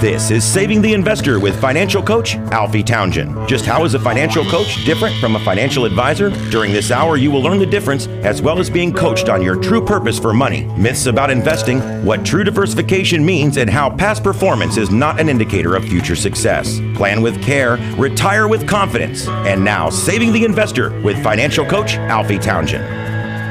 This is Saving the Investor with financial coach Alfie Townsend. Just how is a financial coach different from a financial advisor? During this hour, you will learn the difference as well as being coached on your true purpose for money, myths about investing, what true diversification means, and how past performance is not an indicator of future success. Plan with care, retire with confidence. And now, Saving the Investor with financial coach Alfie Townsend.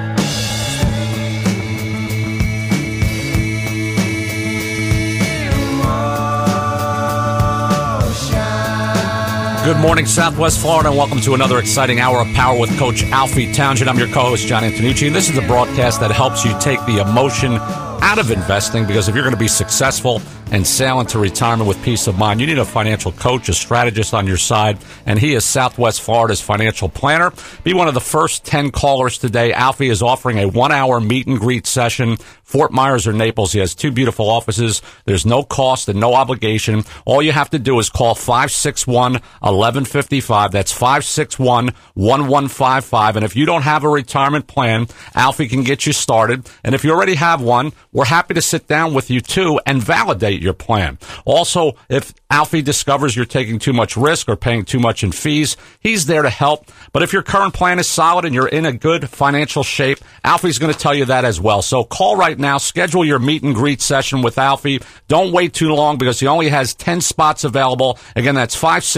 Good morning, Southwest Florida, and welcome to another exciting hour of Power with Coach Alfie Townsend. I'm your co-host, John Antonucci, and this is a broadcast that helps you take the emotion out of investing, because if you're going to be successful and sail into retirement with peace of mind, you need a financial coach, a strategist on your side, and he is Southwest Florida's financial planner. Be one of the first 10 callers today. Alfie is offering a 1-hour meet and greet session, Fort Myers or Naples. He has 2 beautiful offices. There's no cost and no obligation. All you have to do is call 561-1155. That's 561-1155. And if you don't have a retirement plan, Alfie can get you started. And if you already have one, we're happy to sit down with you too and validate your plan. Also, if Alfie discovers you're taking too much risk or paying too much in fees, he's there to help. But if your current plan is solid and you're in a good financial shape, Alfie's going to tell you that as well. So call right now. Schedule your meet and greet session with Alfie. Don't wait too long, because he only has 10 spots available. Again, that's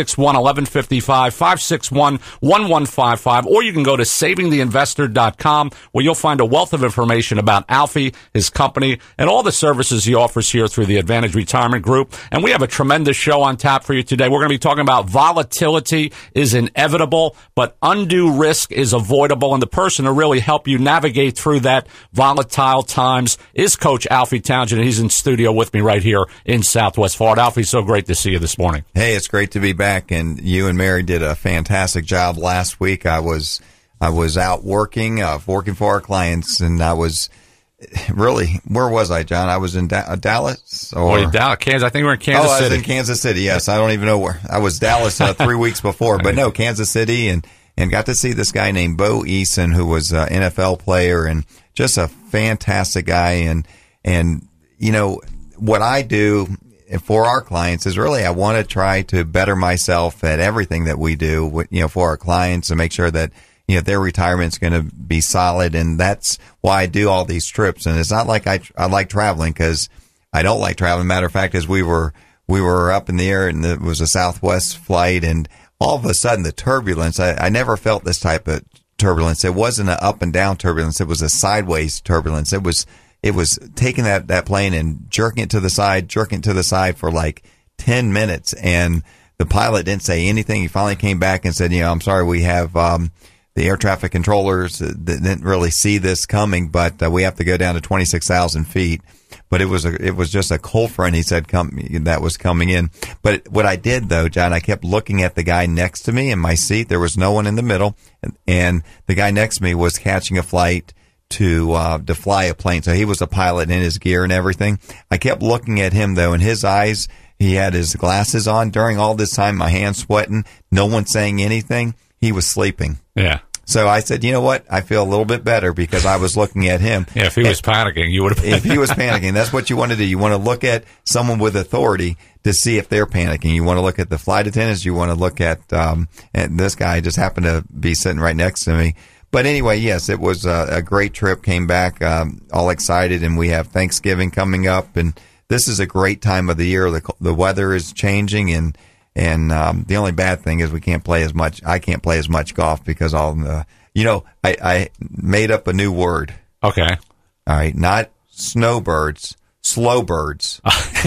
561-1155, 561-1155, or you can go to savingtheinvestor.com, where you'll find a wealth of information about Alfie, his company, and all the services he offers here through the Advantage Retirement Group. And we have a tremendous show on tap for you today. We're going to be talking about volatility is inevitable, but undue risk is avoidable. And the person to really help you navigate through that volatile times is Coach Alfie Townsend, and he's in studio with me right here in Southwest Florida. Alfie, so great to see you this morning. Hey, it's great to be back, and you and Mary did a fantastic job last week. I was out working for our clients, and I was really, where was I, John? I was in Dallas, or Dallas, Kansas. I think we were in Kansas City. I was in Kansas City. Yes, I don't even know where. I was Dallas 3 weeks before, but no, Kansas City, and got to see this guy named Bo Eason, who was an NFL player and just a fantastic guy. And you know what I do for our clients is really, I want to try to better myself at everything that we do, for our clients, and make sure that their retirement's going to be solid. And that's why I do all these trips. And it's not like I like traveling, because I don't like traveling. Matter of fact, as we were up in the air, and it was a Southwest flight, and all of a sudden the turbulence, I never felt this type of turbulence. It wasn't an up and down turbulence. It was a sideways turbulence. It was taking that plane and jerking it to the side for like 10 minutes. And the pilot didn't say anything. He finally came back and said, I'm sorry, we have, the air traffic controllers that didn't really see this coming, but we have to go down to 26,000 feet. But it was just a cold front, he said, that was coming in. But what I did, though, John, I kept looking at the guy next to me in my seat. There was no one in the middle, and the guy next to me was catching a flight to fly a plane. So he was a pilot in his gear and everything. I kept looking at him, though, and his eyes, he had his glasses on during all this time, my hands sweating, no one saying anything. He was sleeping. Yeah. So I said, you know what? I feel a little bit better because I was looking at him. Yeah, if he was panicking, you would have. If he was panicking, that's what you want to do. You want to look at someone with authority to see if they're panicking. You want to look at the flight attendants. You want to look at, and this guy just happened to be sitting right next to me. But anyway, yes, it was a great trip. Came back all excited, and we have Thanksgiving coming up, and this is a great time of the year. The weather is changing, and the only bad thing is we can't play as much. I can't play as much golf because I made up a new word. Okay. All right. Not snowbirds, slow birds.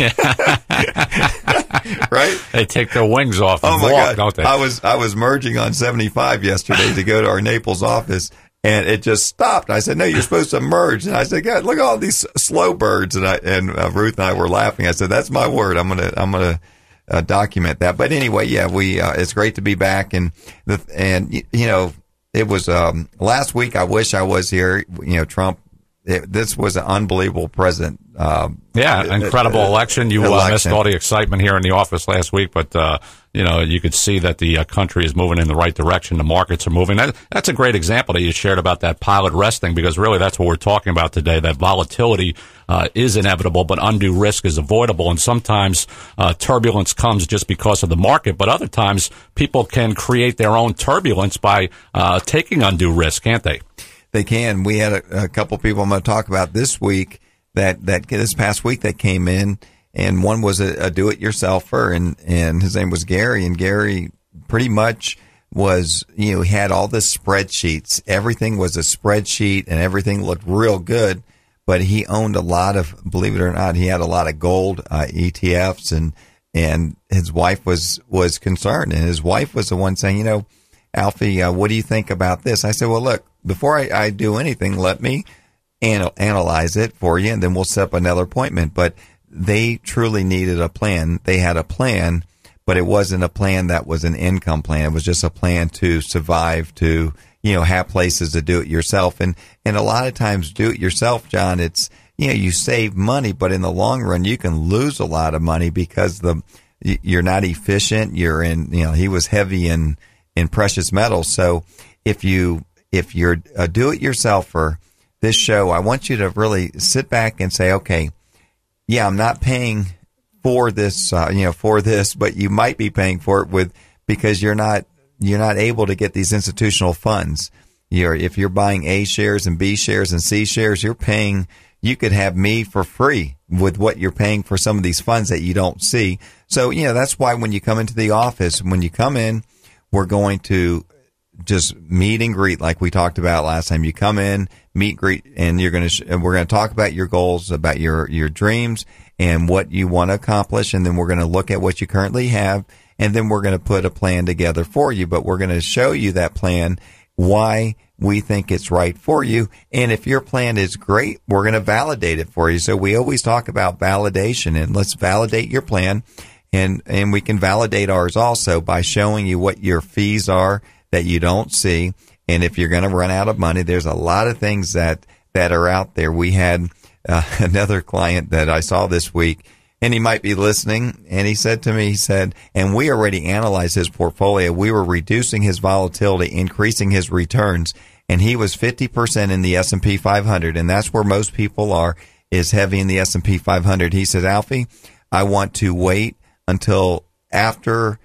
Right? They take their wings off and walk, don't they? I was merging on 75 yesterday to go to our Naples office, and it just stopped. I said, no, you're supposed to merge. And I said, God, look at all these slow birds. And Ruth and I were laughing. I said, that's my word. I'm going to document that. But anyway, yeah, it's great to be back. And it was, last week, I wish I was here. Trump this was an unbelievable president. Incredible election. You missed all the excitement here in the office last week, but you could see that the country is moving in the right direction. The markets are moving. That's a great example that you shared about that pilot resting, because really that's what we're talking about today. That volatility is inevitable, but undue risk is avoidable. And sometimes turbulence comes just because of the market, but other times people can create their own turbulence by taking undue risk, can't they? They can. We had a couple people I'm going to talk about this week that this past week that came in, and one was a do-it-yourselfer, and his name was Gary, and Gary pretty much was, he had all the spreadsheets. Everything was a spreadsheet, and everything looked real good, but he owned a lot of, believe it or not, he had a lot of gold ETFs, and his wife was concerned, and his wife was the one saying, Alfie, what do you think about this? I said, well, look, before I do anything, let me analyze it for you, and then we'll set up another appointment. But they truly needed a plan. They had a plan, but it wasn't a plan that was an income plan. It was just a plan to survive, to, have places to do it yourself. And a lot of times do it yourself, John, it's, you save money, but in the long run, you can lose a lot of money because you're not efficient. You're in, he was heavy in precious metals. So if you're a do-it-yourselfer, this show, I want you to really sit back and say, okay, yeah, I'm not paying for this, but you might be paying for it because you're not able to get these institutional funds. If you're buying A shares and B shares and C shares, you could have me for free with what you're paying for some of these funds that you don't see. So, that's why when you come into the office, when you come in, we're going to just meet and greet like we talked about last time. You come in, meet, greet, and we're going to talk about your goals, about your dreams and what you want to accomplish. And then we're going to look at what you currently have. And then we're going to put a plan together for you, but we're going to show you that plan, why we think it's right for you. And if your plan is great, we're going to validate it for you. So we always talk about validation, and let's validate your plan. And we can validate ours also by showing you what your fees are that you don't see. And if you're going to run out of money, there's a lot of things that are out there. We had another client that I saw this week, and he might be listening, and he said to me, and we already analyzed his portfolio. We were reducing his volatility, increasing his returns, and he was 50% in the S&P 500, and that's where most people are, is heavy in the S&P 500. He said, Alfie, I want to wait until after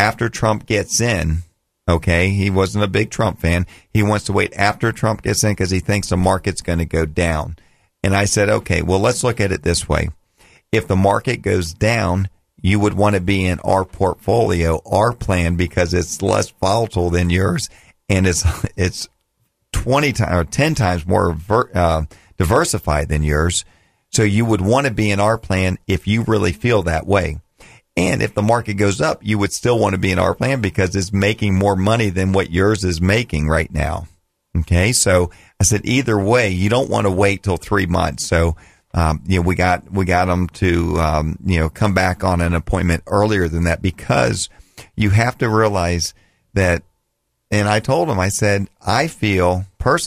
Trump gets in. Okay, he wasn't a big Trump fan. He wants to wait after Trump gets in because he thinks the market's going to go down. And I said, okay, well, let's look at it this way. If the market goes down, you would want to be in our portfolio, our plan, because it's less volatile than yours, and it's 20 times or 10 times more diversified than yours. So you would want to be in our plan if you really feel that way. And if the market goes up, you would still want to be in our plan because it's making more money than what yours is making right now. Okay. So I said, either way, you don't want to wait till 3 months. So, we got them to, come back on an appointment earlier than that, because you have to realize that. And I told him, I said, I feel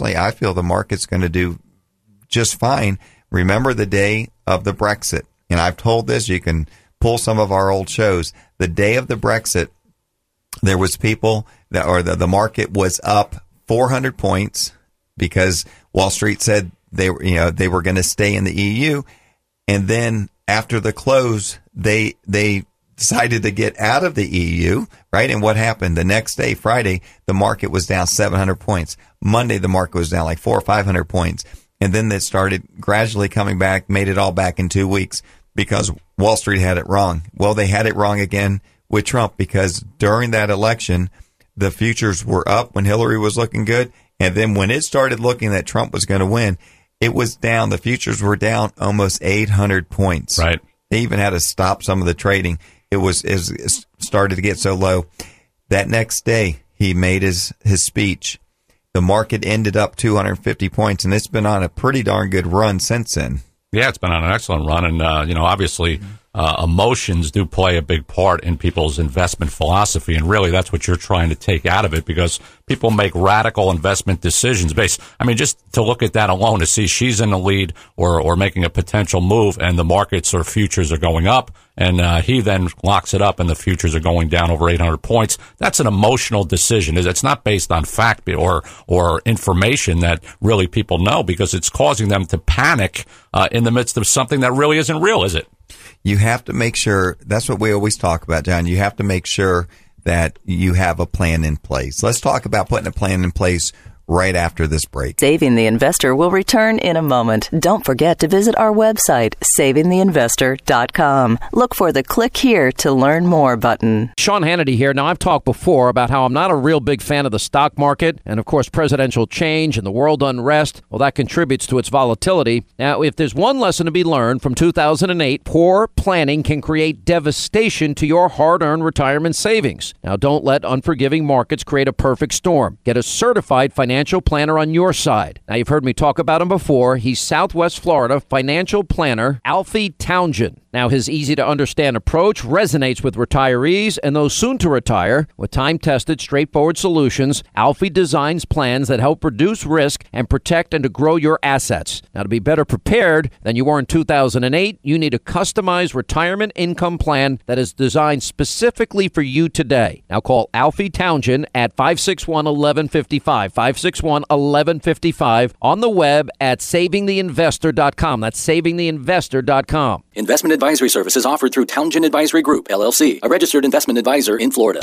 the market's going to do just fine. Remember the day of the Brexit. And I've told this, you can pull some of our old shows. The day of the Brexit, there was people the market was up 400 points because Wall Street said they were going to stay in the EU. And then after the close, they decided to get out of the EU, right? And what happened? The next day, Friday, the market was down 700 points. Monday, the market was down like 400 or 500 points. And then it started gradually coming back, made it all back in 2 weeks. Because Wall Street had it wrong. Well, they had it wrong again with Trump, because during that election, the futures were up when Hillary was looking good. And then when it started looking that Trump was going to win, it was down. The futures were down almost 800 points. Right. They even had to stop some of the trading. It started to get so low. That next day, he made his speech. The market ended up 250 points, and it's been on a pretty darn good run since then. Yeah, it's been on an excellent run, and obviously emotions do play a big part in people's investment philosophy. And really, that's what you're trying to take out of it, because people make radical investment decisions based. I mean, just to look at that alone, to see she's in the lead or making a potential move, and the markets or futures are going up, and he then locks it up and the futures are going down over 800 points. That's an emotional decision. It's not based on fact or information that really people know, because it's causing them to panic in the midst of something that really isn't real, is it? You have to make sure, that's what we always talk about, John. You have to make sure that you have a plan in place. Let's talk about putting a plan in place right after this break. Saving the Investor will return in a moment. Don't forget to visit our website, savingtheinvestor.com. Look for the Click Here to Learn More button. Sean Hannity here. Now, I've talked before about how I'm not a real big fan of the stock market, and of course, presidential change and the world unrest, well, that contributes to its volatility. Now, if there's one lesson to be learned from 2008, poor planning can create devastation to your hard-earned retirement savings. Now, don't let unforgiving markets create a perfect storm. Get a certified financial planner on your side. Now, you've heard me talk about him before. He's Southwest Florida financial planner Alfie Townsend. Now, his easy-to-understand approach resonates with retirees and those soon to retire. With time-tested, straightforward solutions, Alfie designs plans that help reduce risk and protect and to grow your assets. Now, to be better prepared than you were in 2008, you need a customized retirement income plan that is designed specifically for you today. Now, call Alfie Townsend at 561-1155, 561-1155, on the web at savingtheinvestor.com. That's savingtheinvestor.com. Investment advisory services offered through Townsend Advisory Group, LLC, a registered investment advisor in Florida.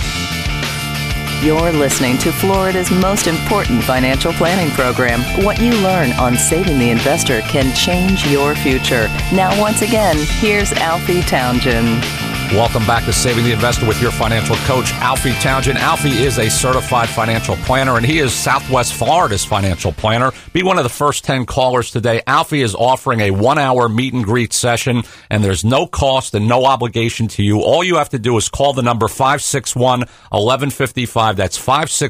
You're listening to Florida's most important financial planning program. What you learn on Saving the Investor can change your future. Now, once again, here's Alfie Townsend. Welcome back to Saving the Investor with your financial coach, Alfie Townsend. Alfie is a certified financial planner, and he is Southwest Florida's financial planner. Be one of the first 10 callers today. Alfie is offering a 1-hour meet and greet session, and there's no cost and no obligation to you. All you have to do is call the number 561-1155. That's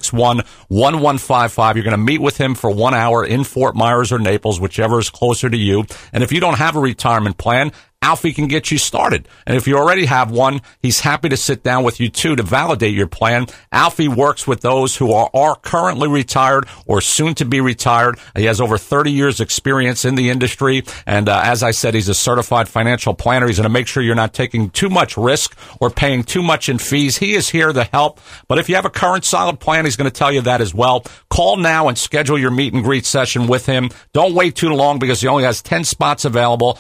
561-1155. You're going to meet with him for 1 hour in Fort Myers or Naples, whichever is closer to you. And if you don't have a retirement plan, Alfie can get you started. And if you already have one, he's happy to sit down with you, too, to validate your plan. Alfie works with those who are currently retired or soon to be retired. He has over 30 years experience in the industry. And as I said, he's a certified financial planner. He's going to make sure you're not taking too much risk or paying too much in fees. He is here to help. But if you have a current solid plan, he's going to tell you that as well. Call now and schedule your meet and greet session with him. Don't wait too long, because he only has 10 spots available.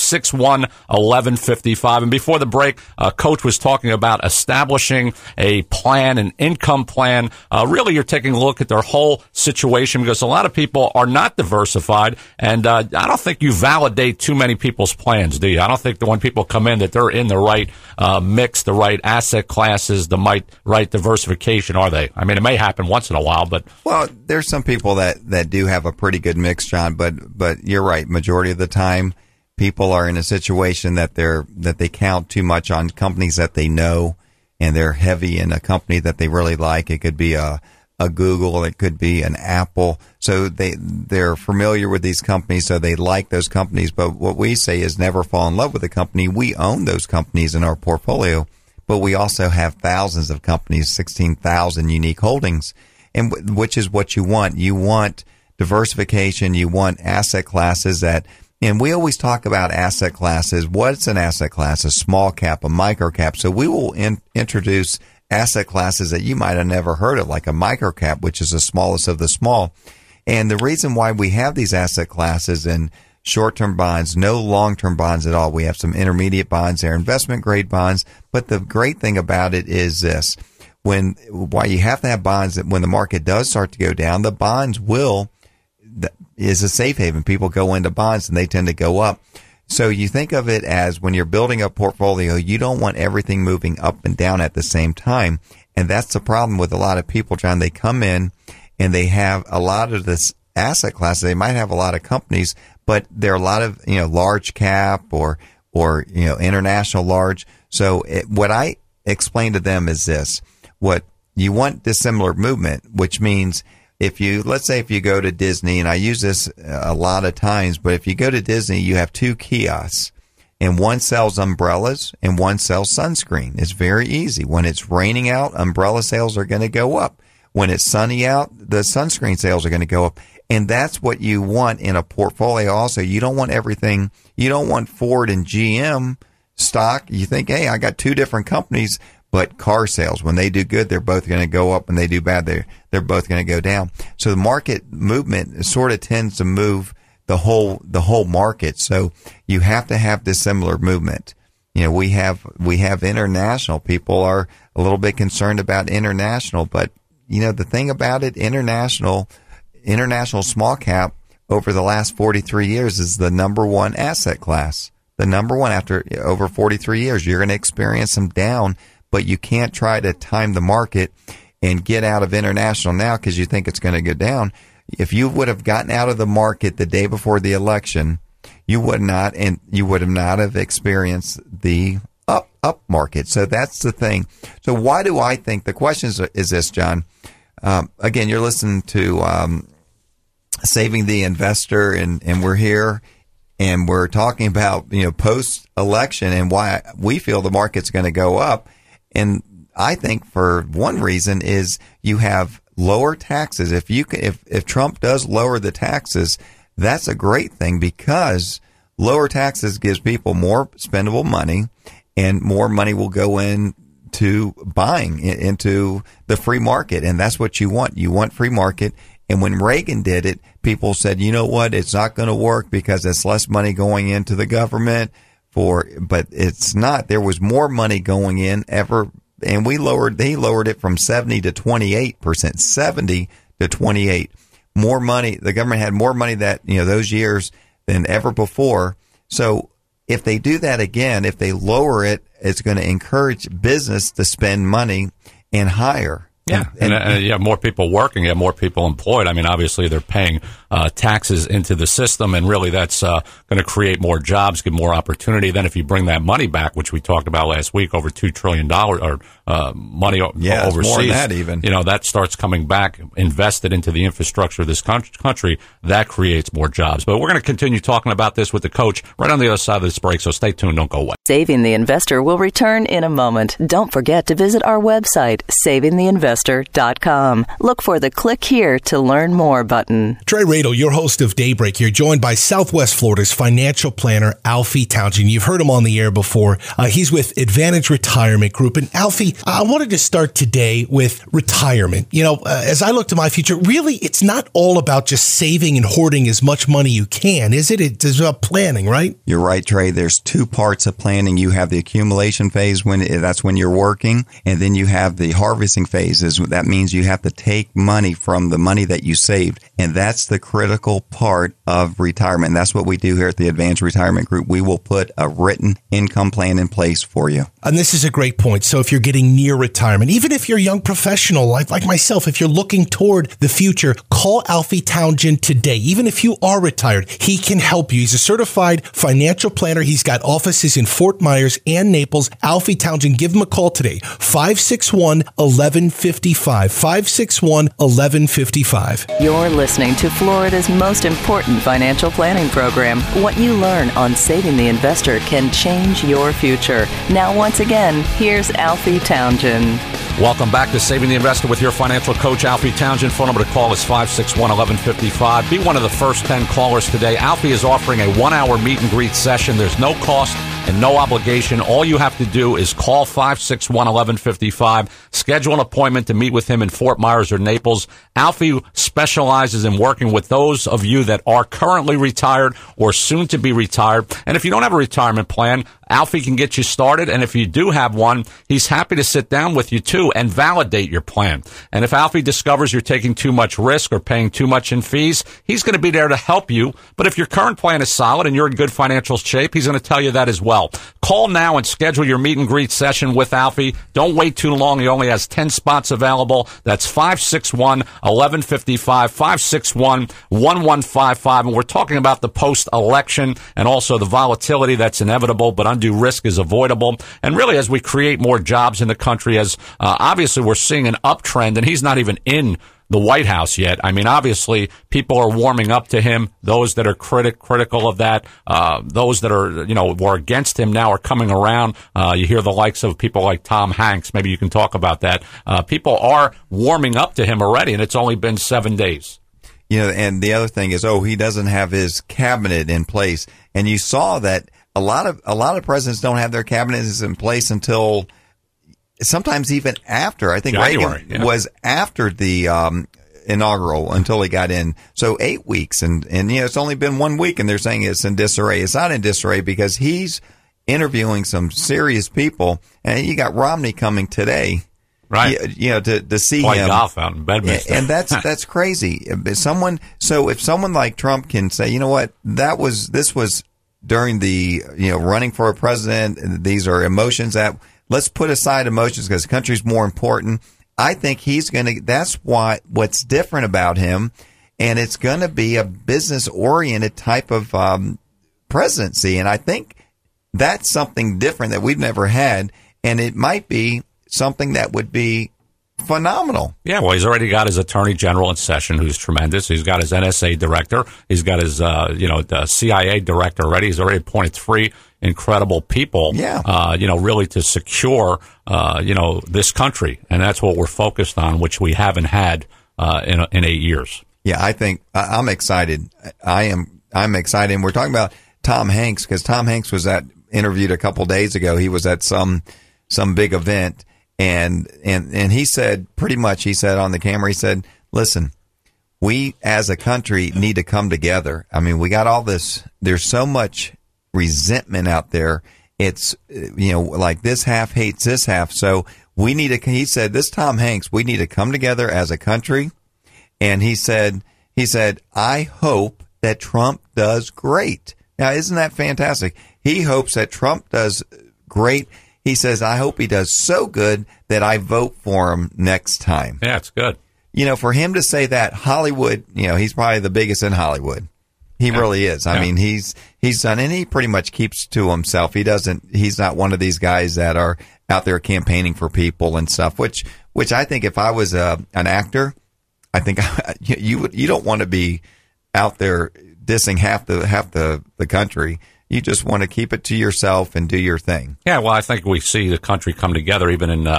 561-1155. And before the break, Coach was talking about establishing a plan, an income plan. Really, you're taking a look at their whole situation, because a lot of people are not diversified. And I don't think you validate too many people's plans, do you? I don't think that when people come in that they're in the right mix, the right asset classes, the right diversification, are they? I mean, it may happen once in a while, but... Well, there's some people that do have a pretty good mix, John, but you're right. Majority of the time, people are in a situation that they count too much on companies that they know, and they're heavy in a company that they really like. It could be a Google, it could be an Apple. So they're familiar with these companies, so they like those companies. But what we say is never fall in love with a company. We own those companies in our portfolio, but we also have thousands of companies, 16,000 unique holdings, and which is what you want. You want diversification. You want asset classes that. And we always talk about asset classes. What's an asset class? A small cap, a micro cap. So we will introduce asset classes that you might have never heard of, like a micro cap, which is the smallest of the small. And the reason why we have these asset classes in short-term bonds, no long-term bonds at all. We have some intermediate bonds there, investment-grade bonds. But the great thing about it is this. Why you have to have bonds, that when the market does start to go down, the bonds is a safe haven. People go into bonds and they tend to go up. So you think of it as when you're building a portfolio, you don't want everything moving up and down at the same time. And that's the problem with a lot of people, John. They come in and they have a lot of this asset class. They might have a lot of companies, but there are a lot of, large cap or international large. So what I explain to them is this: what you want dissimilar movement, which means let's say if you go to Disney, and I use this a lot of times, but if you go to Disney, you have two kiosks. and one sells umbrellas and one sells sunscreen. It's very easy. When it's raining out, umbrella sales are going to go up. When it's sunny out, the sunscreen sales are going to go up. And that's what you want in a portfolio also. You don't want everything. You don't want Ford and GM stock. You think, hey, I got two different companies, but car sales, when they do good, they're both going to go up. When they do bad, they're both going to go down. So the market movement sort of tends to move the whole market. So you have to have dissimilar movement. You know, we have international. People are a little bit concerned about international, but you know, the thing about it, international small cap over the last 43 years is the number one asset class. The number one after over 43 years. You're going to experience some down, but you can't try to time the market and get out of international now because you think it's going to go down. If you would have gotten out of the market the day before the election, you would not have experienced the up market. So that's the thing. So why do I think the question is this, John? Again, you're listening to Saving the Investor, and we're here and we're talking about, you know, post election and why we feel the market's going to go up. And I think for one reason is you have lower taxes. If Trump does lower the taxes, that's a great thing because lower taxes gives people more spendable money and more money will go into buying into the free market. And that's what you want. You want free market. And when Reagan did it, people said, you know what? It's not going to work because it's less money going into the government but it's not. There was more money going in ever. And he lowered it from 70 to 28%, 70 to 28. More money. The government had more money those years than ever before. So if they do that again, if they lower it, it's going to encourage business to spend money and hire. Yeah, and you have more people working, you have more people employed. I mean, obviously they're paying taxes into the system, and really that's going to create more jobs, give more opportunity. Then if you bring that money back, which we talked about last week, over $2 trillion or money overseas, more than that even. You know, that starts coming back, invested into the infrastructure of this country. That creates more jobs. But we're going to continue talking about this with the coach right on the other side of this break, so stay tuned, don't go away. Saving the Investor will return in a moment. Don't forget to visit our website, savingtheinvestor.com. Look for the Click Here to Learn More button. Trey Radel, your host of Daybreak here, joined by Southwest Florida's financial planner, Alfie Townsend. You've heard him on the air before. He's with Advantage Retirement Group. And Alfie, I wanted to start today with retirement. You know, as I look to my future, really, it's not all about just saving and hoarding as much money you can, is it? It's about planning, right? You're right, Trey. There's two parts of planning. You have the accumulation phase that's when you're working, and then you have the harvesting phase. That means you have to take money from the money that you saved. And that's the critical part of retirement. And that's what we do here at the Advanced Retirement Group. We will put a written income plan in place for you. And this is a great point. So if you're getting near retirement, even if you're a young professional like myself, if you're looking toward the future, call Alfie Townsend today. Even if you are retired, he can help you. He's a certified financial planner. He's got offices in Fort Myers and Naples. Alfie Townsend, give him a call today. 561-1155. 561-1155. You're listening to Florida's most important financial planning program. What you learn on Saving the Investor can change your future. Now, once again, here's Alfie Townsend. Welcome back to Saving the Investor with your financial coach, Alfie Townsend. Phone number to call is 561-1155. Be one of the first 10 callers today. Alfie is offering a 1-hour meet and greet session. There's no cost and no obligation. All you have to do is call 561-1155, schedule an appointment to meet with him in Fort Myers or Naples. Alfie specializes in working with those of you that are currently retired or soon to be retired. And if you don't have a retirement plan, Alfie can get you started. And if you do have one, he's happy to sit down with you too and validate your plan. And if Alfie discovers you're taking too much risk or paying too much in fees, he's going to be there to help you. But if your current plan is solid and you're in good financial shape, he's going to tell you that as well. Call now and schedule your meet and greet session with Alfie. Don't wait too long. He only has 10 spots available. That's 561-1155, 561-1155. And we're talking about the post-election and also the volatility that's inevitable, but undue risk is avoidable. And really, as we create more jobs in the country, as obviously we're seeing an uptrend, and he's not even in the White House yet. I mean, obviously, people are warming up to him. Those that are critical of that, those that are, were against him now are coming around. You hear the likes of people like Tom Hanks. Maybe you can talk about that. People are warming up to him already, and it's only been 7 days. And the other thing is, he doesn't have his cabinet in place. And you saw that a lot of presidents don't have their cabinets in place until sometimes even after. I think January, Reagan was after the inaugural until he got in. So 8 weeks, and it's only been 1 week, and they're saying it's in disarray. It's not in disarray because he's interviewing some serious people, and you got Romney coming today. Right. To see play him. golf out in Bedminster. And that's crazy. If someone like Trump can say, you know what, this was during the, running for a president. These are emotions that let's put aside emotions because the country's more important. I think that's what's different about him. And it's going to be a business oriented type of, presidency. And I think that's something different that we've never had. And it might be something that would be phenomenal. Yeah, well, he's already got his attorney general in session, who's tremendous. He's got his NSA director. He's got his, the CIA director already. He's already appointed 3 incredible people, really to secure, this country. And that's what we're focused on, which we haven't had in 8 years. Yeah, I think I'm excited. I'm excited. And we're talking about Tom Hanks because Tom Hanks was interviewed a couple days ago. He was at some big event. And he said, pretty much, he said on the camera, he said, listen, we as a country need to come together. I mean, we got all this, there's so much resentment out there. It's, like this half hates this half. So we need to, he said, this Tom Hanks, we need to come together as a country. And he said, I hope that Trump does great. Now, isn't that fantastic? He hopes that Trump does great. He says, I hope he does so good that I vote for him next time. Yeah, it's good. For him to say that, Hollywood, he's probably the biggest in Hollywood. He really is. I mean, he's done, and he pretty much keeps to himself. He's not one of these guys that are out there campaigning for people and stuff, which I think if I was an actor, I think you don't want to be out there dissing half the country. You just want to keep it to yourself and do your thing. Yeah, well, I think we see the country come together even in,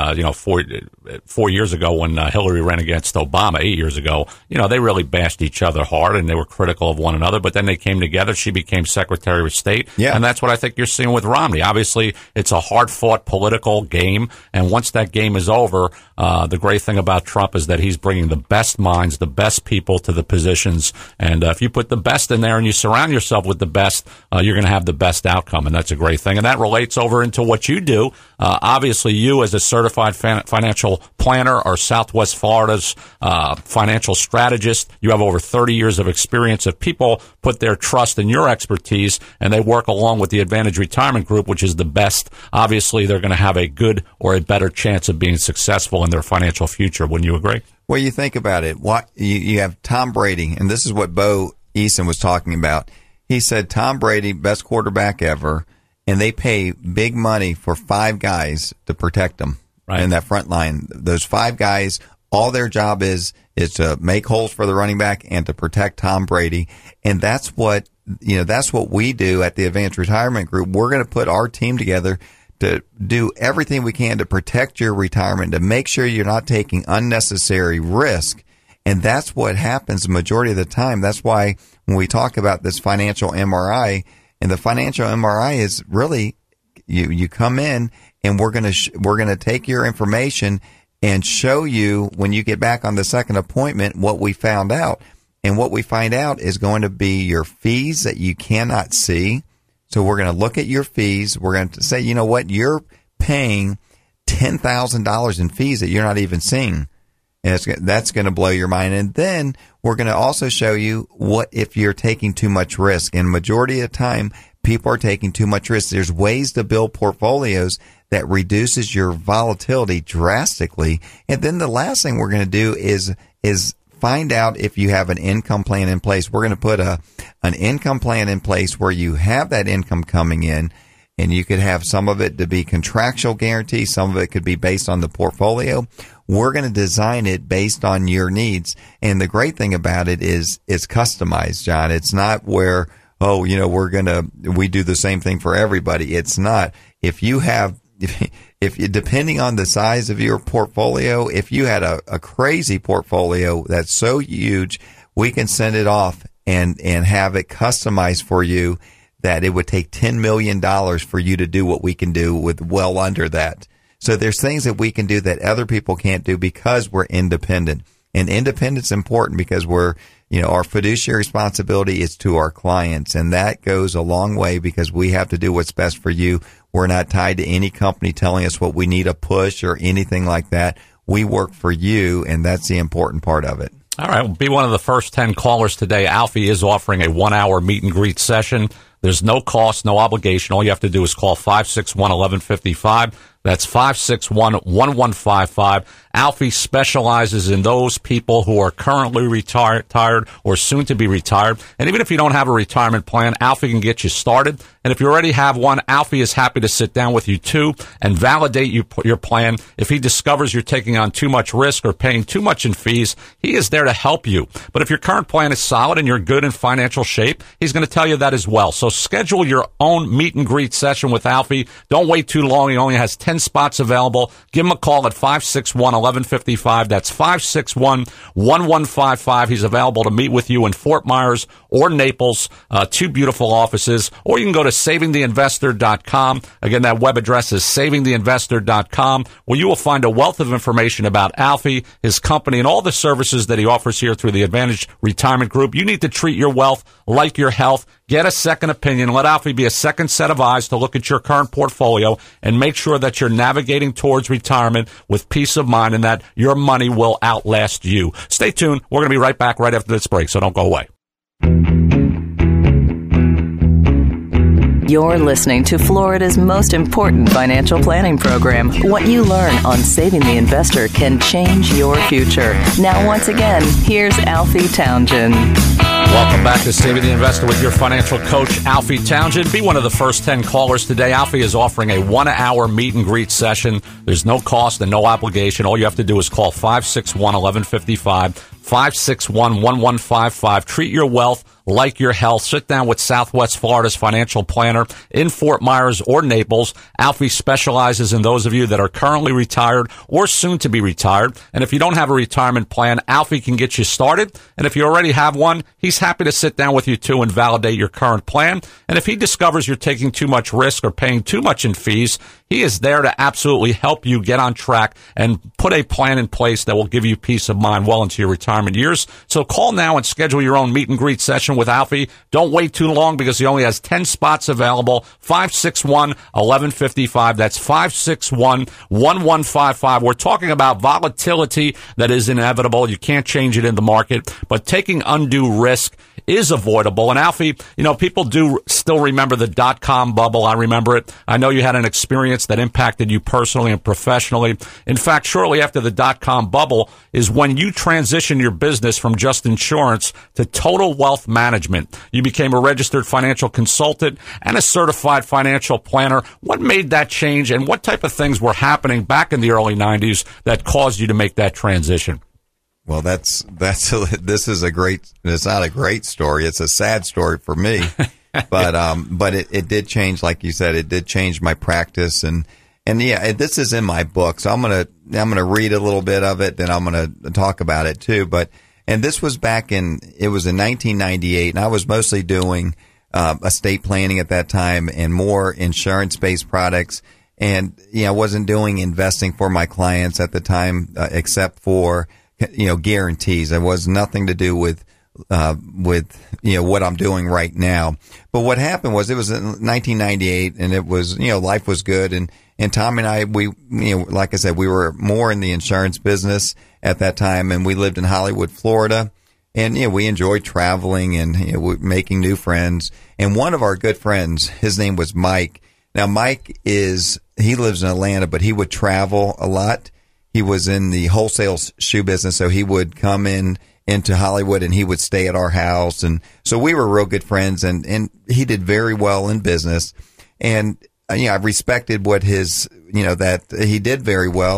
4 years ago when Hillary ran against Obama, 8 years ago. They really bashed each other hard and they were critical of one another, but then they came together. She became Secretary of State. Yeah. And that's what I think you're seeing with Romney. Obviously, it's a hard-fought political game, and once that game is over, the great thing about Trump is that he's bringing the best minds, the best people to the positions, and if you put the best in there and you surround yourself with the best, you're going to have the best outcome, and that's a great thing. And that relates over into what you do. Obviously, you as a certified financial planner are Southwest Florida's financial strategist. You have over 30 years of experience. If people put their trust in your expertise and they work along with the Advantage Retirement Group, which is the best, obviously they're going to have a good or a better chance of being successful in their financial future. Wouldn't you agree? Well, you think about it. You have Tom Brady, and this is what Bo Eason was talking about. He said Tom Brady, best quarterback ever, and they pay big money for 5 guys to protect them in that front line. Those 5 guys, all their job is to make holes for the running back and to protect Tom Brady. And that's what we do at the Advanced Retirement Group. We're going to put our team together to do everything we can to protect your retirement, to make sure you're not taking unnecessary risk. And that's what happens the majority of the time. That's why when we talk about this financial MRI, and the financial MRI is really you come in and we're going to take your information and show you when you get back on the second appointment what we found out. And what we find out is going to be your fees that you cannot see. So we're going to look at your fees. We're going to say, you know what, you're paying $10,000 in fees that you're not even seeing. And that's going to blow your mind. And then we're going to also show you what if you're taking too much risk. And majority of the time, people are taking too much risk. There's ways to build portfolios that reduces your volatility drastically. And then the last thing we're going to do is find out if you have an income plan in place. We're going to put an income plan in place where you have that income coming in. And you could have some of it to be contractual guarantee. Some of it could be based on the portfolio. we're going to design it based on your needs. And the great thing about it is it's customized, John. It's not where, oh, we do the same thing for everybody. It's not. If you depending on the size of your portfolio, if you had a crazy portfolio that's so huge, we can send it off and have it customized for you that it would take $10 million for you to do what we can do with well under that. So there's things that we can do that other people can't do because we're independent. And independence is important because our fiduciary responsibility is to our clients. And that goes a long way because we have to do what's best for you. We're not tied to any company telling us what we need to push or anything like that. We work for you, and that's the important part of it. All right, we'll be one of the first 10 callers today. Alfie is offering a 1-hour meet and greet session. There's no cost, no obligation. All you have to do is call 561-1155. That's 561-1155. Alfie specializes in those people who are currently retired or soon to be retired. And even if you don't have a retirement plan, Alfie can get you started. And if you already have one, Alfie is happy to sit down with you too and validate your plan. If he discovers you're taking on too much risk or paying too much in fees, he is there to help you. But if your current plan is solid and you're good in financial shape, he's going to tell you that as well. So schedule your own meet and greet session with Alfie. Don't wait too long. He only has 10 spots available. Give him a call at 561-1155. That's 561-1155. He's available to meet with you in Fort Myers or Naples, two beautiful offices. Or you can go to savingtheinvestor.com. Again, that web address is savingtheinvestor.com, where you will find a wealth of information about Alfie, his company, and all the services that he offers here through the Advantage Retirement Group. You need to treat your wealth like your health. Get a second opinion. Let Alfie be a second set of eyes to look at your current portfolio and make sure that you're navigating towards retirement with peace of mind and that your money will outlast you. Stay tuned. We're going to be right back right after this break, so don't go away. You're listening to Florida's most important financial planning program. What you learn on Saving the Investor can change your future. Now, once again, here's Alfie Townsend. Welcome back to Saving the Investor with your financial coach, Alfie Townsend. Be one of the first 10 callers today. Alfie is offering a 1-hour meet and greet session. There's no cost and no obligation. All you have to do is call 561-1155, 561-1155. Treat your wealth like your health. Sit down with Southwest Florida's financial planner in Fort Myers or Naples. Alfie specializes in those of you that are currently retired or soon to be retired. And if you don't have a retirement plan, Alfie can get you started. And if you already have one, he's happy to sit down with you too and validate your current plan. And if he discovers you're taking too much risk or paying too much in fees, he is there to absolutely help you get on track and put a plan in place that will give you peace of mind well into your retirement years. So call now and schedule your own meet and greet session with Alfie. Don't wait too long because he only has 10 spots available. 561-1155. That's 561-1155. We're talking about volatility that is inevitable. You can't change it in the market, but taking undue risk is avoidable. And Alfie, people do still remember the dot-com bubble. I remember it. I know you had an experience that impacted you personally and professionally. In fact, shortly after the dot-com bubble is when you transitioned your business from just insurance to total wealth management. You became a registered financial consultant and a certified financial planner. What made that change, and what type of things were happening back in the early 90s that caused you to make that transition? Well, this is it's not a great story. It's a sad story for me, but it did change, like you said, it did change my practice. And yeah, this is in my book. So I'm going to read a little bit of it, then I'm going to talk about it too. And this was it was in 1998, and I was mostly doing estate planning at that time and more insurance-based products. And, I wasn't doing investing for my clients at the time, except for guarantees. It was nothing to do with what I'm doing right now. But what happened was it was in 1998 and it was, life was good. And Tom and I, we, like I said, we were more in the insurance business at that time, and we lived in Hollywood, Florida. And, we enjoyed traveling and making new friends. And one of our good friends, his name was Mike. Now, Mike he lives in Atlanta, but he would travel a lot. He was in the wholesale shoe business, so he would come into Hollywood and he would stay at our house. And so we were real good friends, and he did very well in business. And, I respected what that he did very well.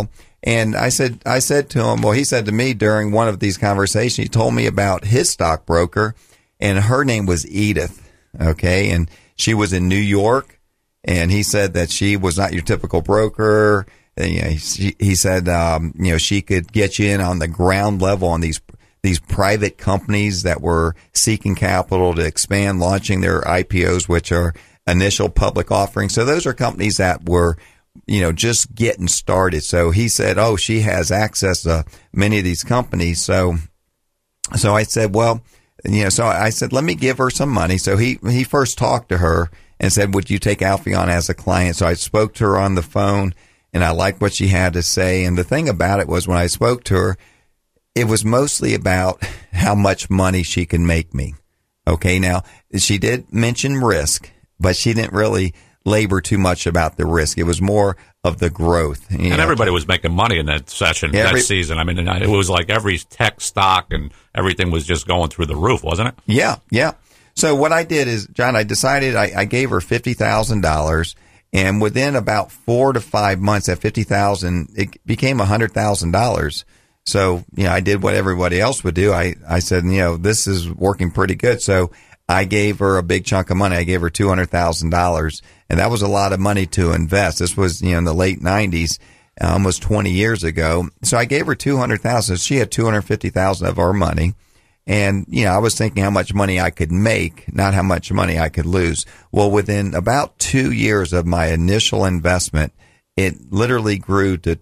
And I said to him, well, he said to me during one of these conversations, he told me about his stockbroker, and her name was Edith. Okay. And she was in New York, and he said that she was not your typical broker. And, he said, she could get you in on the ground level on these private companies that were seeking capital to expand, launching their IPOs, which are initial public offerings. So those are companies that were, just getting started. So he said, oh, she has access to many of these companies. So I said, well, so I said, let me give her some money. So he first talked to her and said, would you take Alfie on as a client? So I spoke to her on the phone, and I liked what she had to say. And the thing about it was, when I spoke to her, it was mostly about how much money she can make me. Okay. Now, she did mention risk, but she didn't really labor too much about the risk. It was more of the growth. And everybody was making money in that session, that season. I mean, it was like every tech stock and everything was just going through the roof, wasn't it? Yeah, yeah. So what I did is, John, I decided I gave her $50,000, and within about 4 to 5 months at $50,000, it became $100,000. So, I did what everybody else would do. I said, this is working pretty good. So I gave her a big chunk of money. I gave her $200,000, and that was a lot of money to invest. This was, in the late 90s, almost 20 years ago. So I gave her $200,000. She had $250,000 of our money. And, I was thinking how much money I could make, not how much money I could lose. Well, within about 2 years of my initial investment, it literally grew to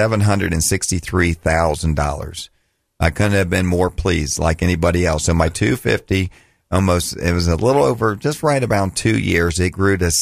$763,000. I couldn't have been more pleased, like anybody else. So my $250, it was a little over, just right about 2 years, it grew to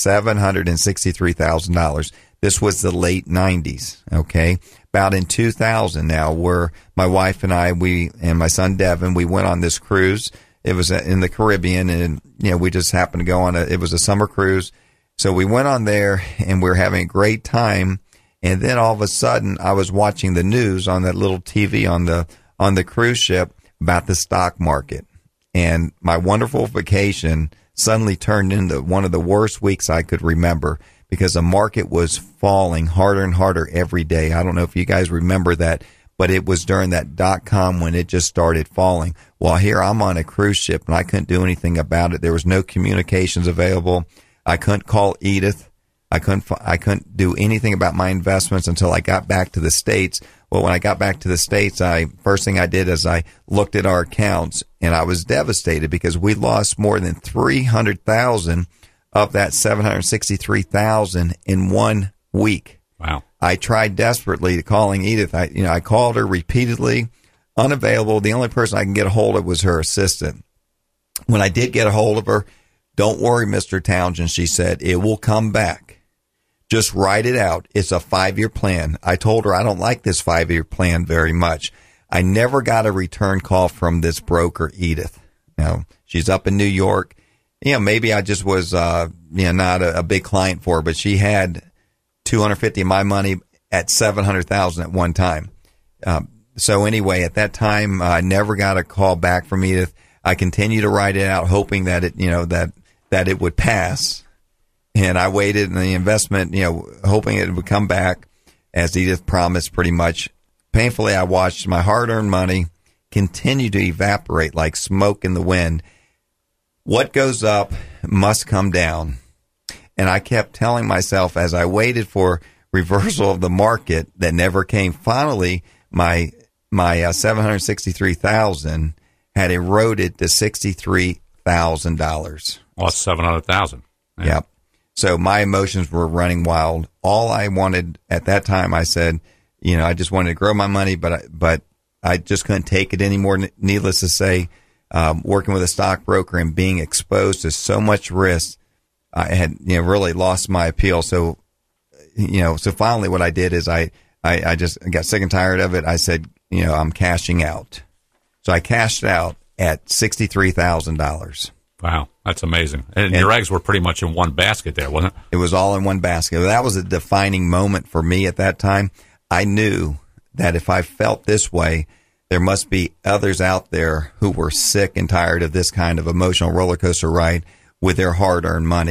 $763,000. This was the late 90s. Okay. About in 2000 now, where my wife and I, and my son Devin, we went on this cruise. It was in the Caribbean, and, we just happened to go on it was a summer cruise. So we went on there, and we were having a great time. And then all of a sudden, I was watching the news on that little TV on the cruise ship about the stock market. And my wonderful vacation suddenly turned into one of the worst weeks I could remember, because the market was falling harder and harder every day. I don't know if you guys remember that, but it was during that .com when it just started falling. Well, here I'm on a cruise ship, and I couldn't do anything about it. There was no communications available. I couldn't call Edith. I couldn't do anything about my investments until I got back to the States. Well, when I got back to the States, first thing I did is I looked at our accounts, and I was devastated because we lost more than $300,000 of that $763,000 in 1 week. Wow. I tried desperately calling Edith. I called her repeatedly, unavailable. The only person I can get a hold of was her assistant. When I did get a hold of her, don't worry, Mr. Townsend, she said, it will come back. Just write it out. It's a 5-year plan. I told her I don't like this 5-year plan very much. I never got a return call from this broker, Edith. Now, she's up in New York. Maybe I just was, not a big client for her, but she had $250 of my money at $700,000 at one time. So anyway, at that time, I never got a call back from Edith. I continued to write it out, hoping that it, that it would pass. And I waited in the investment, hoping it would come back, as Edith promised pretty much. Painfully, I watched my hard-earned money continue to evaporate like smoke in the wind. What goes up must come down. And I kept telling myself as I waited for reversal of the market that never came. Finally, my $763,000 had eroded to $63,000. Lost $700,000. Yeah. Yep. So my emotions were running wild. All I wanted at that time, I said, I just wanted to grow my money, but I just couldn't take it anymore. Needless to say, working with a stockbroker and being exposed to so much risk, I had, really lost my appeal. So, so finally what I did is I just got sick and tired of it. I said, I'm cashing out. So I cashed out at $63,000. Wow, that's amazing. And your eggs were pretty much in one basket there, wasn't it? It was all in one basket. That was a defining moment for me at that time. I knew that if I felt this way, there must be others out there who were sick and tired of this kind of emotional roller coaster ride with their hard-earned money.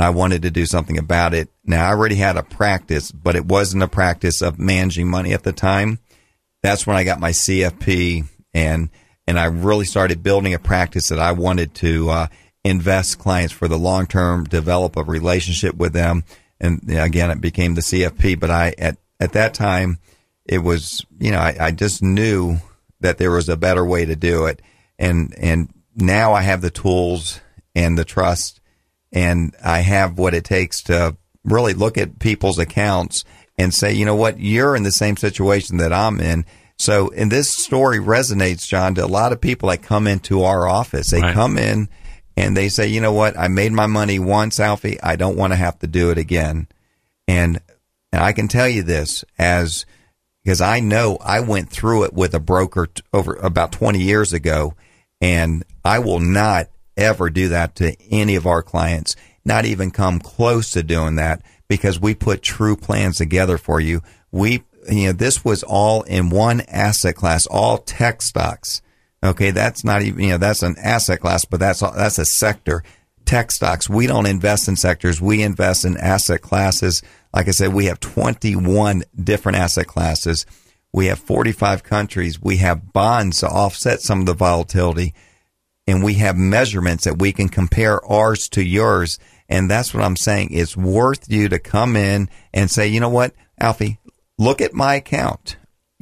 I wanted to do something about it. Now, I already had a practice, but it wasn't a practice of managing money at the time. That's when I got my CFP, and I really started building a practice that I wanted to invest clients for the long term, develop a relationship with them. And again, it became the CFP. But at that time, it was, I just knew that there was a better way to do it. And now I have the tools and the trust, and I have what it takes to really look at people's accounts and say, you know what, you're in the same situation that I'm in. So, and this story resonates, John, to a lot of people that come into our office. They come in and they say, you know what, I made my money once, Alfie. I don't want to have to do it again. And I can tell you this because I know I went through it with a broker over about 20 years ago, and I will not ever do that to any of our clients, not even come close to doing that, because we put true plans together for you. This was all in one asset class, all tech stocks. Okay. That's not even, that's an asset class, but that's a sector. Tech stocks. We don't invest in sectors. We invest in asset classes. Like I said, we have 21 different asset classes. We have 45 countries. We have bonds to offset some of the volatility. And we have measurements that we can compare ours to yours. And that's what I'm saying. It's worth you to come in and say, you know what, Alfie, look at my account.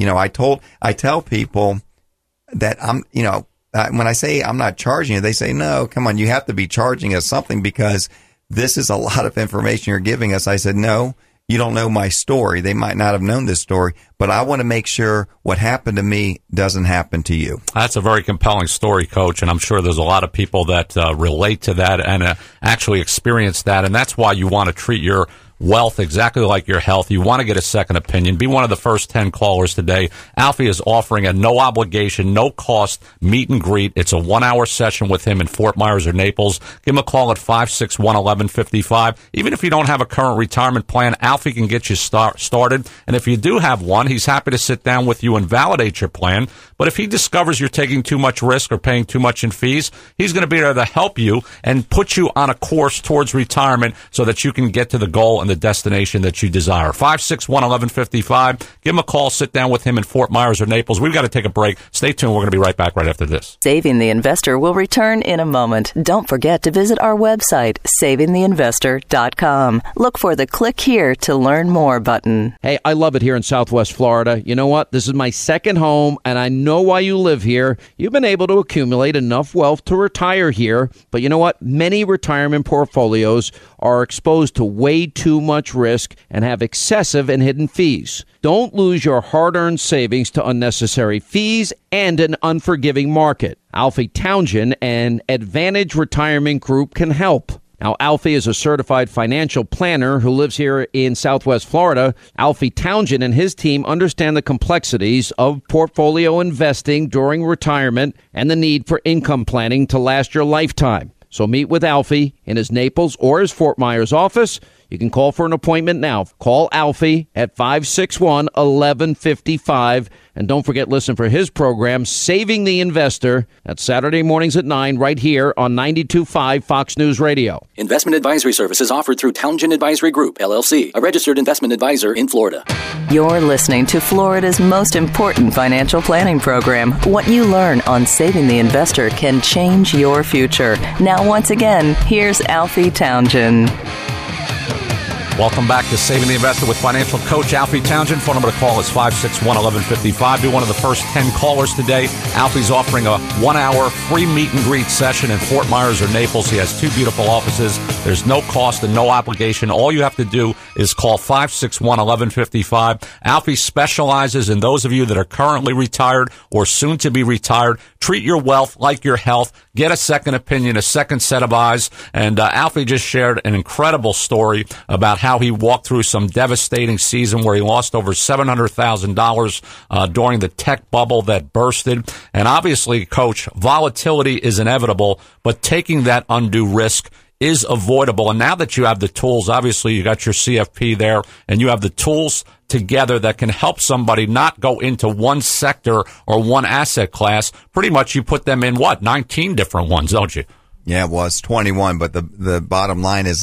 I tell people that when I say I'm not charging you, they say, no, come on, you have to be charging us something because this is a lot of information you're giving us. I said, no, you don't know my story. They might not have known this story, but I want to make sure what happened to me doesn't happen to you. That's a very compelling story, Coach, and I'm sure there's a lot of people that relate to that and actually experience that, and that's why you want to treat your wealth exactly like your health. You want to get a second opinion. Be one of the first 10 callers today. Alfie is offering a no obligation, no cost meet and greet. It's a 1-hour session with him in Fort Myers or Naples. Give him a call at 561-1155. Even if you don't have a current retirement plan, Alfie can get you started. And if you do have one, he's happy to sit down with you and validate your plan. But if he discovers you're taking too much risk or paying too much in fees, he's going to be there to help you and put you on a course towards retirement so that you can get to the goal and the destination that you desire. 561-1155. Give him a call. Sit down with him in Fort Myers or Naples. We've got to take a break. Stay tuned. We're going to be right back right after this. Saving the Investor will return in a moment. Don't forget to visit our website, savingtheinvestor.com. Look for the Click Here to Learn More button. Hey, I love it here in Southwest Florida. You know what? This is my second home, and I know why you live here. You've been able to accumulate enough wealth to retire here. But you know what? Many retirement portfolios are exposed to way too much risk and have excessive and hidden fees. Don't lose your hard-earned savings to unnecessary fees and an unforgiving market. Alfie Townsend and Advantage Retirement Group can help. Now, Alfie is a certified financial planner who lives here in Southwest Florida. Alfie Townsend and his team understand the complexities of portfolio investing during retirement and the need for income planning to last your lifetime. So meet with Alfie in his Naples or his Fort Myers office. You can call for an appointment now. Call Alfie at 561-1155. And don't forget, listen for his program, Saving the Investor. That's Saturday mornings at 9 right here on 92.5 Fox News Radio. Investment advisory services offered through Townsend Advisory Group, LLC, a registered investment advisor in Florida. You're listening to Florida's most important financial planning program. What you learn on Saving the Investor can change your future. Now, once again, here's Alfie Townsend. Welcome back to Saving the Investor with financial coach Alfie Townsend. Phone number to call is 561-1155. Be one of the first 10 callers today. Alfie's offering a 1-hour free meet and greet session in Fort Myers or Naples. He has 2 beautiful offices. There's no cost and no obligation. All you have to do is call 561-1155. Alfie specializes in those of you that are currently retired or soon to be retired. Treat your wealth like your health. Get a second opinion, a second set of eyes. And Alfie just shared an incredible story about how he walked through some devastating season where he lost over $700,000 during the tech bubble that bursted. And obviously, Coach, volatility is inevitable, but taking that undue risk is avoidable. And now that you have the tools, obviously you got your CFP there, and you have the tools together that can help somebody not go into one sector or one asset class. Pretty much you put them in, 19 different ones, don't you? Yeah, it was 21, but the bottom line is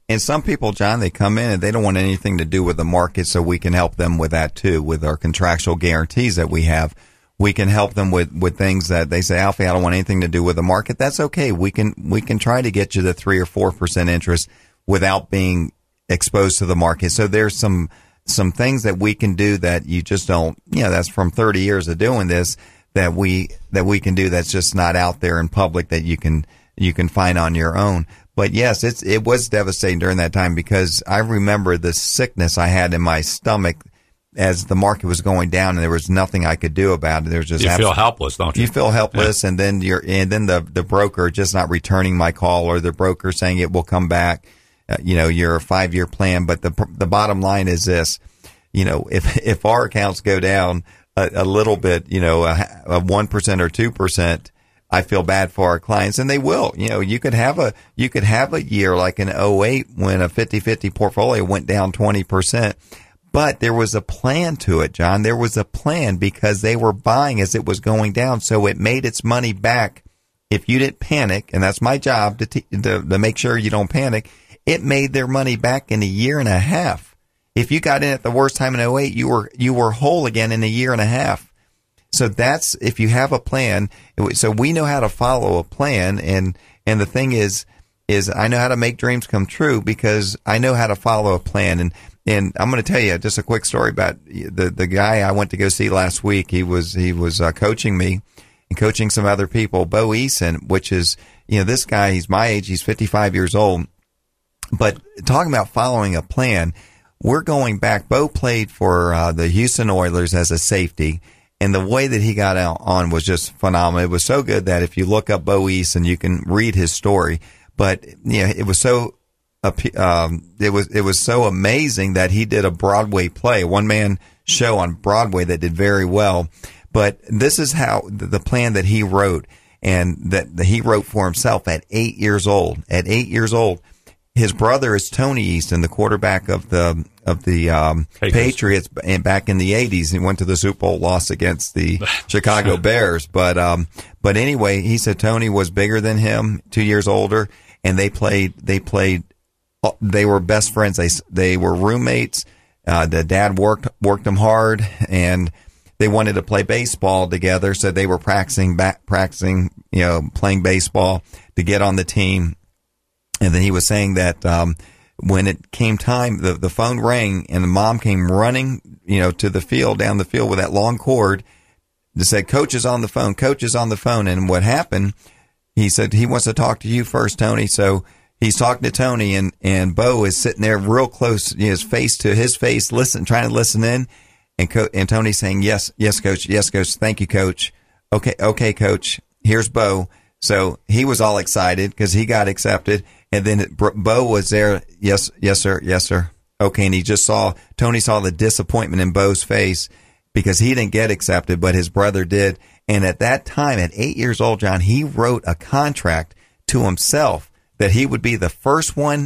And some people, John, they come in and they don't want anything to do with the market, so we can help them with that too, with our contractual guarantees that we have. We can help them with things that they say, Alfie, I don't want anything to do with the market. That's okay. We can try to get you the 3 or 4% interest without being exposed to the market. So there's some things that we can do that you just don't, that's from 30 years of doing this that we can do that's just not out there in public that you can find on your own. But yes, it was devastating during that time because I remember the sickness I had in my stomach as the market was going down and there was nothing I could do about it. There was just you feel helpless, don't you? You feel helpless, and then the broker just not returning my call, or the broker saying it will come back. You're a 5-year plan, but the bottom line is this: if our accounts go down a little bit, a 1% or 2%, I feel bad for our clients, and they will. You could have a year like in 2008 when a 50-50 portfolio went down 20%. But there was a plan to it, John. There was a plan because they were buying as it was going down. So it made its money back if you didn't panic. And that's my job to make sure you don't panic. It made their money back in a year and a half. If you got in at the worst time in 2008, you were whole again in a year and a half. So that's if you have a plan. So we know how to follow a plan. And the thing is I know how to make dreams come true because I know how to follow a plan. And I'm going to tell you just a quick story about the guy I went to go see last week. He was coaching me and coaching some other people. Bo Eason, which is, this guy, he's my age. He's 55 years old. But talking about following a plan, we're going back. Bo played for the Houston Oilers as a safety. And the way that he got on was just phenomenal. It was so good that if you look up Bo Eason, you can read his story. But, it was so it was so amazing that he did a Broadway play, a one-man show on Broadway that did very well. But this is how the plan that he wrote, and that he wrote for himself at 8 years old. At 8 years old, his brother is Tony Easton, the quarterback of the Patriots, and back in the 80s, he went to the Super Bowl, lost against the Chicago Bears. But anyway, he said Tony was bigger than him, 2 years older, and they were best friends. They were roommates. The dad worked them hard, and they wanted to play baseball together. So they were practicing, playing baseball to get on the team. And then he was saying that, when it came time, the phone rang and the mom came running, to the field, down the field with that long cord that said, Coach is on the phone. Coach is on the phone. And what happened, he said, he wants to talk to you first, Tony. So he's talking to Tony, and Bo is sitting there real close, his face to his face, trying to listen in. And Tony's saying, yes, Coach. Yes, Coach. Thank you, Coach. Okay, Coach. Here's Bo. So he was all excited because he got accepted. And then Bo was there. Yes, sir. Yes, sir. Okay. And Tony saw the disappointment in Bo's face because he didn't get accepted, but his brother did. And at that time, at 8 years old, John, he wrote a contract to himself that he would be the first one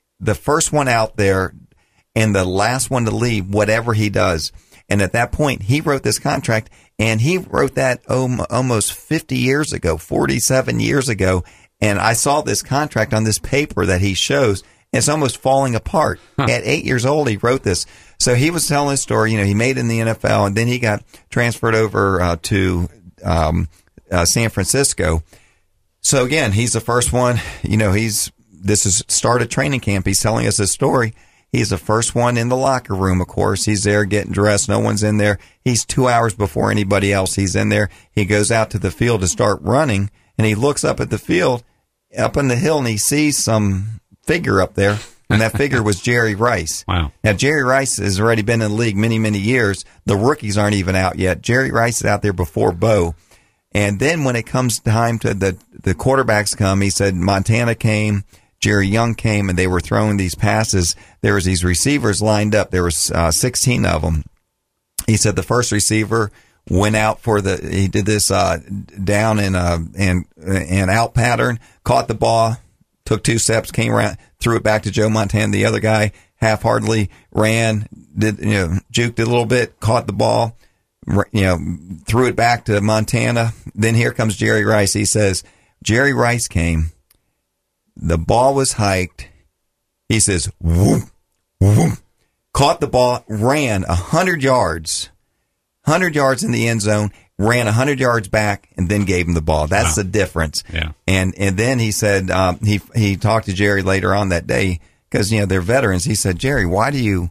out there and the last one to leave, whatever he does. And at that point, he wrote this contract, and he wrote that almost 50 years ago, 47 years ago. And I saw this contract on this paper that he shows, and it's almost falling apart. At 8 years old, he wrote this. So he was telling his story. He made it in the NFL, and then he got transferred over to San Francisco. So again, he's the first one. This is start a training camp. He's telling us his story. He's the first one in the locker room, of course. He's there getting dressed. No one's in there. He's 2 hours before anybody else. He's in there. He goes out to the field to start running, and he looks up at the field, up on the hill, and he sees some figure up there, and that figure was Jerry Rice. Wow. Now, Jerry Rice has already been in the league many, many years. The rookies aren't even out yet. Jerry Rice is out there before Bo. And then when it comes time to the quarterbacks come, he said Montana came, Jerry Young came, and they were throwing these passes. There was these receivers lined up. There was 16 of them. He said the first receiver went out he did this down and out pattern, caught the ball, took 2 steps, came around, threw it back to Joe Montana. The other guy half-heartedly ran, juked it a little bit, caught the ball, threw it back to Montana. Then here comes Jerry Rice. He says, Jerry Rice came. The ball was hiked. He says, whoop, whoop, caught the ball, ran 100 yards in the end zone, ran 100 yards back, and then gave him the ball. That's the difference. Yeah. And then he said, he talked to Jerry later on that day, because, they're veterans. He said, Jerry, why'd you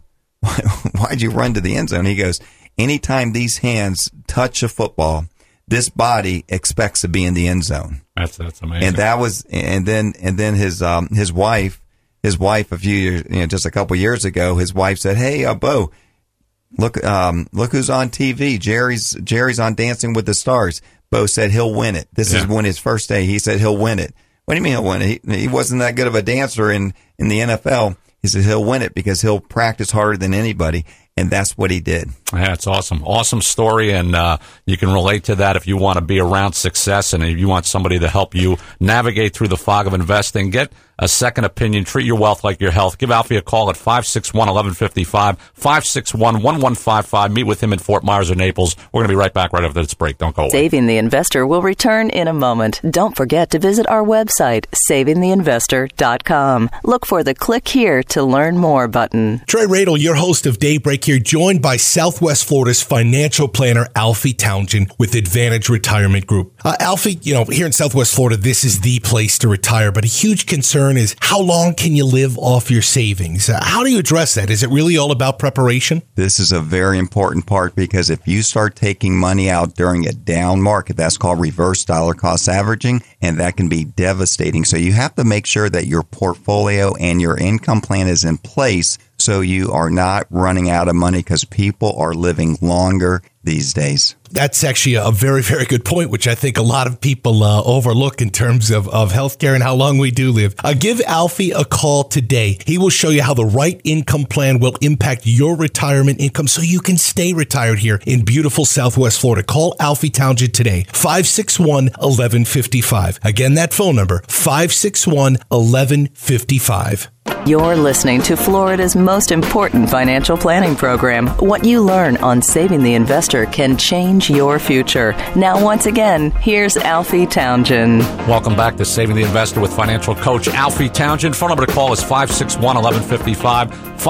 run to the end zone? He goes, anytime these hands touch a football, this body expects to be in the end zone. That's amazing. And that was, and then his wife a few years, just a couple years ago, his wife said, hey, Bo, look who's on TV. Jerry's on Dancing with the Stars. Bo said he'll win it. This is when his first day. He said he'll win it. What do you mean he'll win it? He wasn't that good of a dancer in the NFL. He said he'll win it because he'll practice harder than anybody. And that's what he did. Yeah, it's awesome. Awesome story. And you can relate to that if you want to be around success and if you want somebody to help you navigate through the fog of investing. Get a second opinion. Treat your wealth like your health. Give Alfie a call at 561-1155, 561-1155. Meet with him in Fort Myers or Naples. We're going to be right back right after this break. Don't go away. Saving the Investor will return in a moment. Don't forget to visit our website, savingtheinvestor.com. Look for the Click Here to Learn More button. Trey Radel, your host of Daybreak here, joined by Southwest Florida's financial planner, Alfie Townsend, with Advantage Retirement Group. Alfie, here in Southwest Florida, this is the place to retire, but a huge concern is how long can you live off your savings? How do you address that? Is it really all about preparation? This is a very important part, because if you start taking money out during a down market, that's called reverse dollar cost averaging, and that can be devastating. So you have to make sure that your portfolio and your income plan is in place so you are not running out of money, because people are living longer these days. That's actually a very, very good point, which I think a lot of people overlook in terms of healthcare and how long we do live. Give Alfie a call today. He will show you how the right income plan will impact your retirement income so you can stay retired here in beautiful Southwest Florida. Call Alfie Townsend today, 561-1155. Again, that phone number, 561-1155. You're listening to Florida's most important financial planning program. What you learn on Saving the Investor can change your future. Now, once again, here's Alfie Townsend. Welcome back to Saving the Investor with financial coach Alfie Townsend. Phone number to call is 561-1155,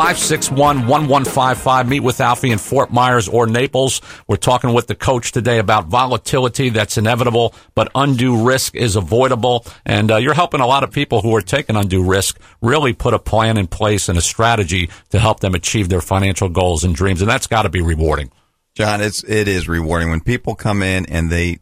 561-1155. Meet with Alfie in Fort Myers or Naples. We're talking with the coach today about volatility that's inevitable, but undue risk is avoidable. And you're helping a lot of people who are taking undue risk really put a plan in place and a strategy to help them achieve their financial goals and dreams. And that's got to be rewarding. John, it is rewarding when people come in and they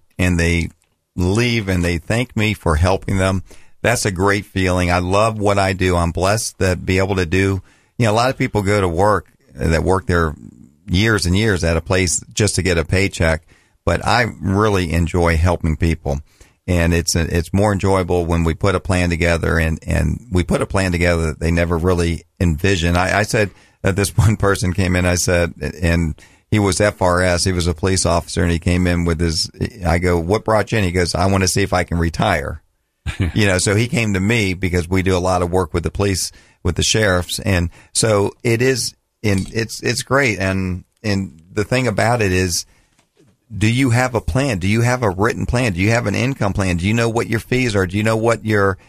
leave and they thank me for helping them. That's a great feeling. I love what I do. I'm blessed to be able to do, a lot of people go to work that work there years and years at a place just to get a paycheck, but I really enjoy helping people. And it's more enjoyable when we put a plan together and we put a plan together that they never really envisioned. I said that this one person came in, I said, and he was FRS. He was a police officer, and he came in with I go, what brought you in? He goes, I want to see if I can retire. So he came to me because we do a lot of work with the police, with the sheriffs. And so it's great. And the thing about it is, do you have a plan? Do you have a written plan? Do you have an income plan? Do you know what your fees are? Do you know what's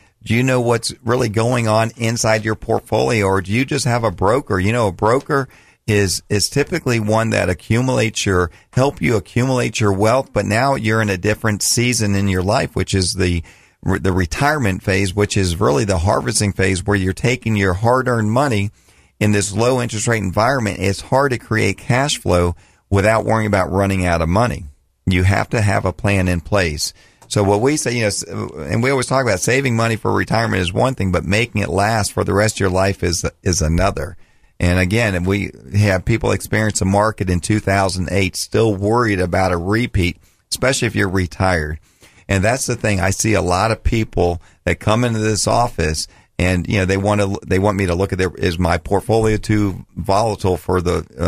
really going on inside your portfolio? Or do you just have a broker? A broker is typically one that help you accumulate your wealth, but now you're in a different season in your life, which is the retirement phase, which is really the harvesting phase, where you're taking your hard-earned money in this low interest rate environment. It's hard to create cash flow without worrying about running out of money. You have to have a plan in place. So what we say, and we always talk about saving money for retirement is one thing, but making it last for the rest of your life is another. And again, we have people experience a market in 2008 still worried about a repeat, especially if you're retired. And that's the thing. I see a lot of people that come into this office and, they want me to look at is my portfolio too volatile for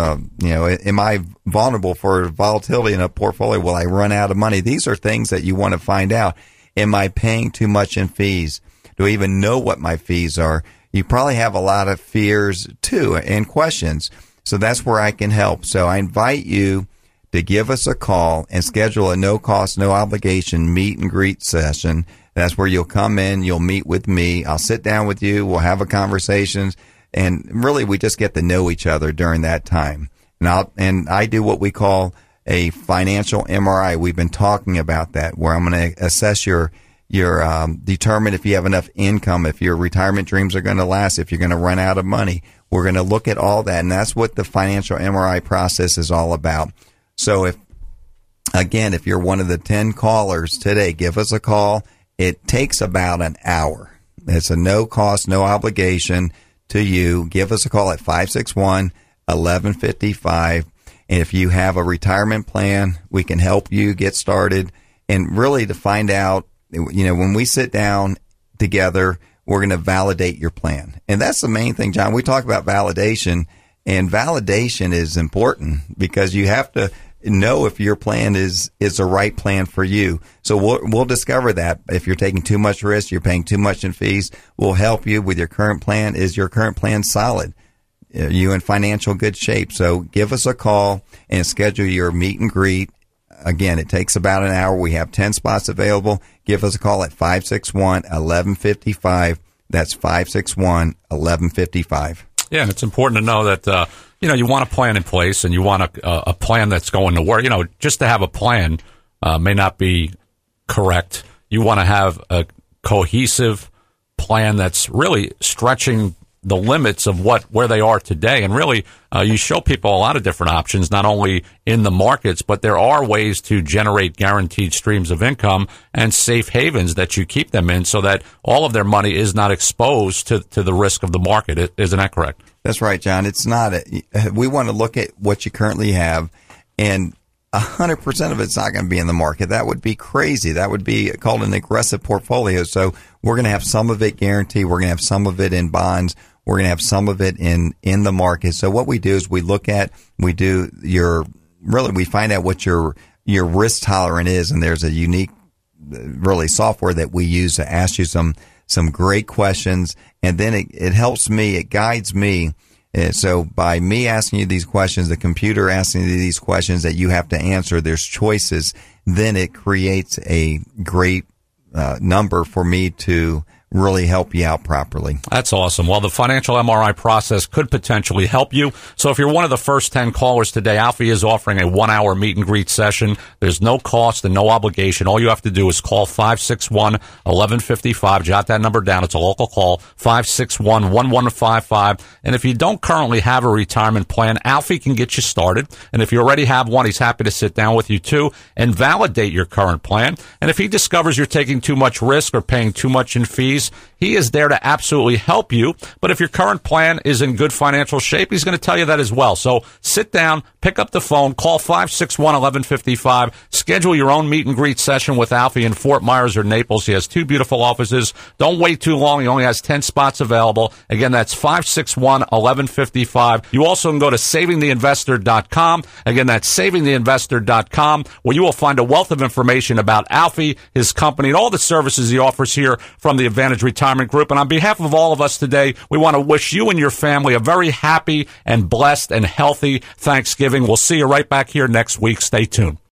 am I vulnerable for volatility in a portfolio? Will I run out of money? These are things that you want to find out. Am I paying too much in fees? Do I even know what my fees are? You probably have a lot of fears too and questions. So that's where I can help. So I invite you to give us a call and schedule a no cost, no obligation meet and greet session. That's where you'll come in, you'll meet with me. I'll sit down with you. We'll have a conversation. And really, we just get to know each other during that time. And I do what we call a financial MRI. We've been talking about that, where I'm going to assess your determine if you have enough income, if your retirement dreams are going to last, if you're going to run out of money. We're going to look at all that, and that's what the financial MRI process is all about. So if you're one of the 10 callers today, give us a call. It takes about an hour. It's a no cost, no obligation to you. Give us a call at 561-1155. And if you have a retirement plan, we can help you get started. And really to find out, when we sit down together, we're going to validate your plan. And that's the main thing, John. We talk about validation, and validation is important because you have to know if your plan is the right plan for you. So we'll discover that. If you're taking too much risk, you're paying too much in fees, we'll help you with your current plan. Is your current plan solid? Are you in financial good shape? So give us a call and schedule your meet and greet. Again, it takes about an hour. We have 10 spots available. Give us a call at 561-1155. That's 561-1155. Yeah, and it's important to know that, you want a plan in place and you want a plan that's going to work. Just to have a plan may not be correct. You want to have a cohesive plan that's really stretching the limits of where they are today. And really, you show people a lot of different options, not only in the markets, but there are ways to generate guaranteed streams of income and safe havens that you keep them in so that all of their money is not exposed to the risk of the market. Isn't that correct? That's right, John. It's not. We want to look at what you currently have, and 100% of it's not going to be in the market. That would be crazy. That would be called an aggressive portfolio. So we're going to have some of it guaranteed. We're going to have some of it in bonds. We're going to have some of it in the market. So what we do is we find out what your risk tolerance is. And there's a unique, really software that we use to ask you some great questions. And then it helps me, it guides me. So by me asking you these questions, the computer asking you these questions that you have to answer, there's choices. Then it creates a great number for me to really help you out properly. That's awesome. Well, the financial MRI process could potentially help you. So if you're one of the first 10 callers today, Alfie is offering a 1-hour meet and greet session. There's no cost and no obligation. All you have to do is call 561-1155. Jot that number down. It's a local call, 561-1155. And if you don't currently have a retirement plan, Alfie can get you started. And if you already have one, he's happy to sit down with you too and validate your current plan. And if he discovers you're taking too much risk or paying too much in fees, he is there to absolutely help you. But if your current plan is in good financial shape, he's going to tell you that as well. So sit down, pick up the phone, call 561-1155, schedule your own meet and greet session with Alfie in Fort Myers or Naples. He has 2 beautiful offices. Don't wait too long. He only has 10 spots available. Again, that's 561-1155. You also can go to savingtheinvestor.com. Again, that's savingtheinvestor.com, where you will find a wealth of information about Alfie, his company, and all the services he offers here from the Advantage Retirement Group. And on behalf of all of us today, we want to wish you and your family a very happy and blessed and healthy Thanksgiving. We'll see you right back here next week. Stay tuned.